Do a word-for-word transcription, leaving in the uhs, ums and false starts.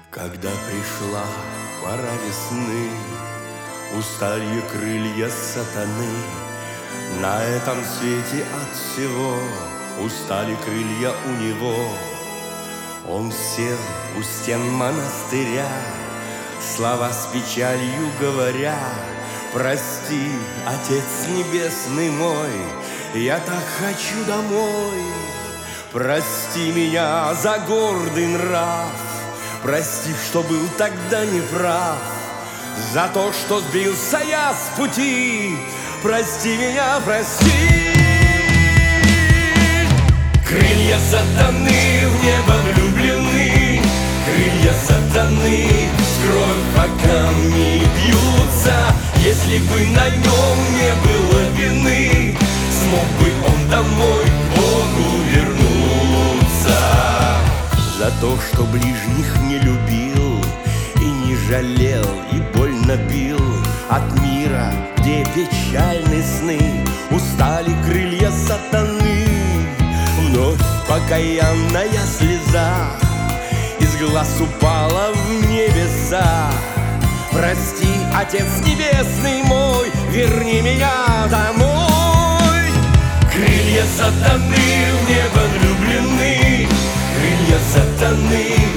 Когда пришла пора весны, устали крылья сатаны. На этом свете от всего устали крылья у него. Он сел у стен монастыря, слова с печалью говоря: прости, Отец Небесный мой, я так хочу домой. Прости меня за гордый нрав, прости, что был тогда неправ, за то, что сбился я с пути. Прости меня, прости. Крылья сатаны в небо влюблены, крылья сатаны с кровь по камни бьются. Если бы на нем не было вины, смог бы он домой к Богу вернуться. За то, что ближних не любил и не жалел, и больно бил, от мира, где печальны сны, устали крылья сатаны. Вновь покаянная слеза из глаз упала в небеса. Прости, Отец Небесный мой, верни меня домой. Крылья сатаны в небо влюблены, крылья сатаны